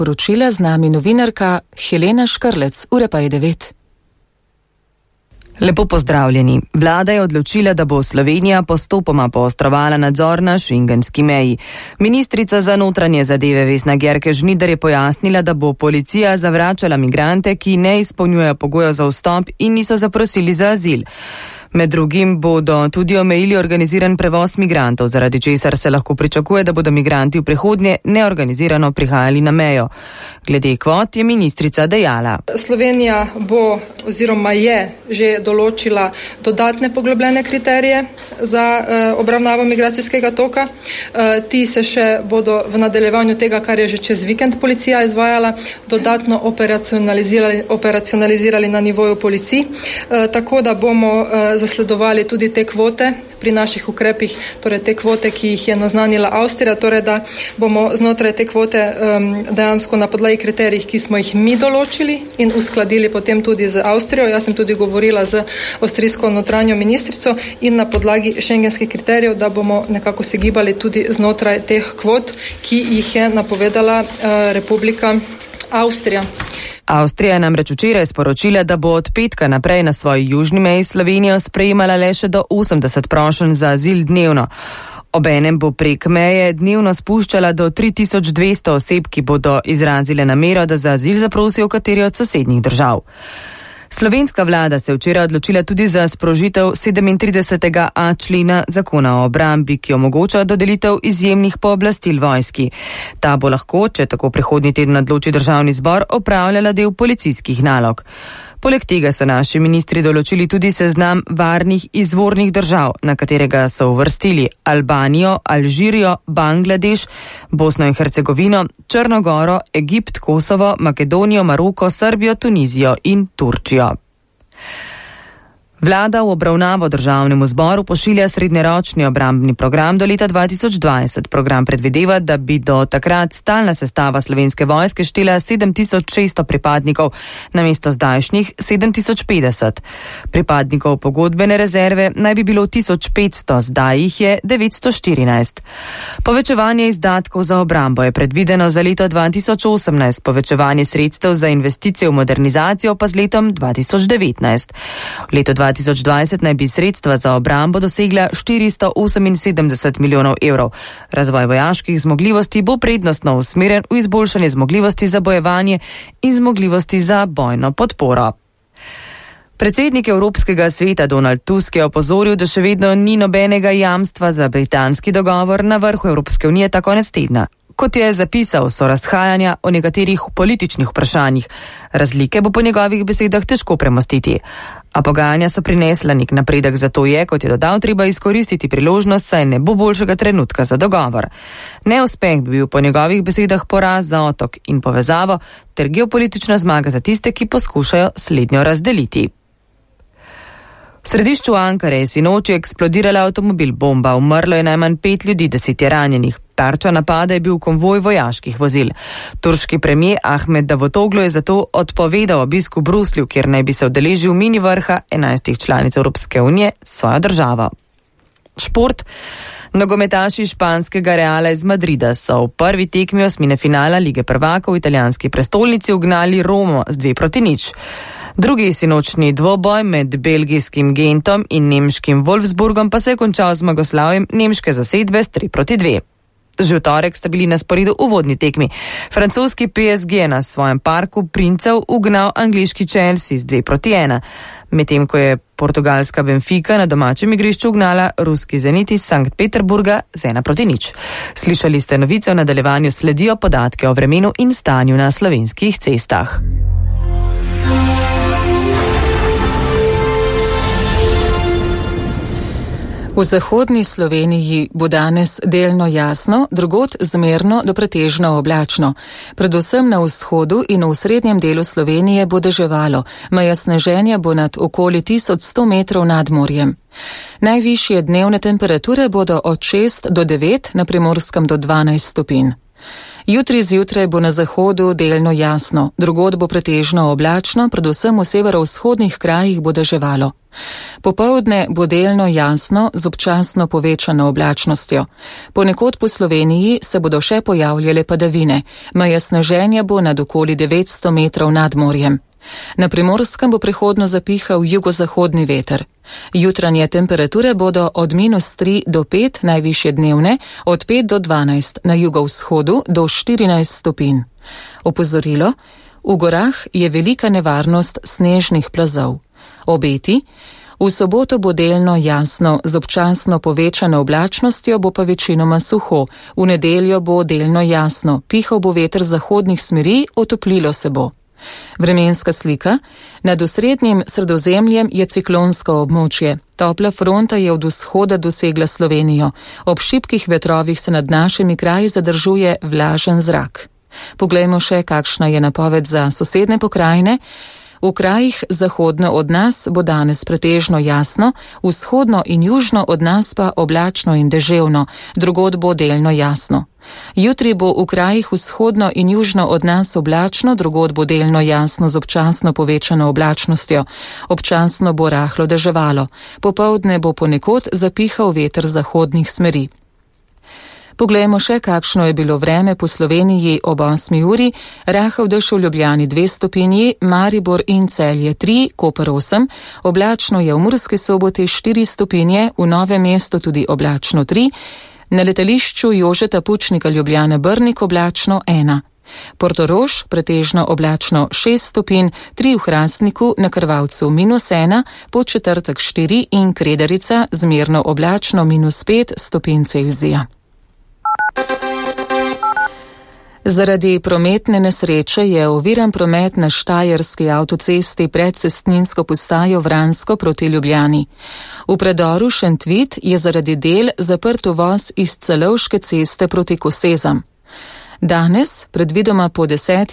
Poročila z nami novinarka Helena Škrlec, ura pa je 9. Lepo pozdravljeni. Vlada je odločila, da bo Slovenija postopoma poostrovala nadzor na šengenski meji. Ministrica za notranje zadeve Vesna Györke Žnidar je pojasnila, da bo policija zavračala migrante, ki ne izpolnjujejo pogojev za vstop in niso zaprosili za azil. Med drugim bodo tudi omejili organiziran prevoz migrantov, zaradi česar se lahko pričakuje, da bodo migranti v prihodnje neorganizirano prihajali na mejo. Glede kvot je ministrica dejala. Slovenija bo oziroma je že določila dodatne poglobljene kriterije za obravnavo migracijskega toka. Ti se še bodo v nadaljevanju tega, kar je že čez vikend policija izvajala, dodatno operacionalizirali na nivoju policij, tako da bomo zasledovali tudi te kvote pri naših ukrepih, torej te kvote, ki jih je naznanila Avstrija, torej da bomo znotraj te kvote dejansko na podlagi kriterijih, ki smo jih mi določili in uskladili potem tudi z Avstrijo. Jaz sem tudi govorila z avstrijsko notranjo ministrico in na podlagi šengenskih kriterijev, da bomo nekako se gibali tudi znotraj teh kvot, ki jih je napovedala Republika Avstrija. Avstrija je namreč včeraj sporočila, da bo od petka naprej na svoji južni meji Slovenijo sprejemala le še do 80 prošenj za azil dnevno. Obenem bo prek meje dnevno spuščala do 3200 oseb, ki bodo izrazile namero, da za azil zaprosijo v kateri od sosednjih držav. Slovenska vlada se je včeraj odločila tudi za sprožitev 37.a člena zakona o obrambi, ki omogoča dodelitev izjemnih pooblastil vojski. Ta bo lahko, če tako prihodnji teden odloči državni zbor, opravljala del policijskih nalog. Poleg tega so naši ministri določili tudi seznam varnih izvornih držav, na katerega so uvrstili Albanijo, Alžirijo, Bangladeš, Bosno in Hercegovino, Črno goro, Egipt, Kosovo, Makedonijo, Maroko, Srbijo, Tunizijo in Turčijo. Vlada v obravnavo državnemu zboru pošilja srednjeročni obrambni program do leta 2020. Program predvideva, da bi do takrat stalna sestava Slovenske vojske štela 7600 pripadnikov, namesto zdajšnjih 7050. Pripadnikov pogodbene rezerve naj bi bilo 1500, zdaj jih je 914. Povečevanje izdatkov za obrambo je predvideno za leto 2018, povečevanje sredstev za investicije v modernizacijo pa z letom 2019. V letu 2020 naj bi sredstva za obrambo dosegla 478 milijonov evrov. Razvoj vojaških zmogljivosti bo prednostno usmerjen v izboljšanje zmogljivosti za bojevanje in zmogljivosti za bojno podporo. Predsednik Evropskega sveta Donald Tusk je opozoril, da še vedno ni nobenega jamstva za britanski dogovor na vrhu Evropske unije ta konec tedna. Kot je zapisal, so razhajanja o nekaterih političnih vprašanjih. Razlike bo po njegovih besedah težko premostiti. A pogajanja so prinesla nek napredek, zato je, kot je dodal, treba izkoristiti priložnost, saj ne bo boljšega trenutka za dogovor. Neuspeh bi bil po njegovih besedah poraz za otok in povezavo ter geopolitična zmaga za tiste, ki poskušajo slednjo razdeliti. V središču Ankare je sinoči eksplodirala avtomobil bomba, umrlo je najmanj 5 ljudi, 10 je ranjenih. Tarča napada je bil konvoj vojaških vozil. Turški premijer Ahmed Davutoglu je zato odpovedal obisk v Bruslju, kjer naj bi se udeležil mini vrha 11 članic Evropske unije s svojo državo. Šport. Nogometaši španskega Reala iz Madrida so v prvi tekmi osmine finala Lige prvakov v italijanski prestolnici ugnali Romo z 2-0. Drugi sinočni dvoboj med belgijskim Gentom in nemškim Wolfsburgom pa se je končal z zmagoslavjem nemške zasedbe s 3-2. Že v torek sta bili na sporedu uvodni tekmi. Francoski PSG je na svojem parku princev ugnal angliški Chelsea z 2-1, medtem ko je portugalska Benfica na domačem igrišču ugnala ruski Zenit iz Sankt Peterburga z 1-0. Slišali ste novice, v nadaljevanju sledijo podatke o vremenu in stanju na slovenskih cestah. V zahodni Sloveniji bo danes delno jasno, drugod zmerno do pretežno oblačno. Predvsem na vzhodu in v srednjem delu Slovenije bo deževalo, meja sneženja bo nad okoli 1100 metrov nad morjem. Najvišje dnevne temperature bodo od 6 do 9, na Primorskem do 12 stopinj. Jutri zjutraj bo na zahodu delno jasno, drugod bo pretežno oblačno, predvsem v severovzhodnih krajih bo deževalo. Popoldne bo delno jasno z občasno povečano oblačnostjo. Ponekod po Sloveniji se bodo še pojavljale padavine, meja sneženja bo nad okoli 900 metrov nad morjem. Na Primorskem bo prehodno zapihal jugozahodni veter. Jutranje temperature bodo od -3 do 5, najvišje dnevne, od 5 do 12, na jugovzhodu do 14 stopinj. Opozorilo, v gorah je velika nevarnost snežnih plazov. Obeti, v soboto bo delno jasno z občasno povečano oblačnostjo, bo pa večinoma suho. V nedeljo bo delno jasno, pihal bo veter zahodnih smeri, otoplilo se bo. Vremenska slika. Nad osrednjim Sredozemljem je ciklonsko območje. Topla fronta je od vzhoda dosegla Slovenijo. Ob šibkih vetrovih se nad našimi kraji zadržuje vlažen zrak. Poglejmo še, kakšna je napoved za sosedne pokrajine. V krajih zahodno od nas bo danes pretežno jasno, vzhodno in južno od nas pa oblačno in deževno, drugod bo delno jasno. Jutri bo v krajih vzhodno in južno od nas oblačno, drugod bo delno jasno z občasno povečano oblačnostjo. Občasno bo rahlo deževalo. Popoldne bo ponekod zapihal veter zahodnih smeri. Poglejmo še, kakšno je bilo vreme po Sloveniji ob 8. uri. Rahel dež v Ljubljani 2 stopinji, Maribor in Celje 3, Koper 8, oblačno je v Murski Soboti 4 stopinje, v Novem mestu tudi oblačno 3, na letališču Jožeta Pučnika Ljubljana Brnik oblačno 1. Portorož pretežno oblačno 6 stopinj, 3 v Hrastniku, na Krvavcu -1, Podčetrtek 4 in Kredarica zmerno oblačno -5 stopinj Celzija. Zaradi prometne nesreče je oviran promet na Štajerski avtocesti pred cestninsko postajo Vransko proti Ljubljani. V predoru Šentvid je zaradi del zaprt uvoz iz Celovške ceste proti Kosezam. Danes, predvidoma po 10.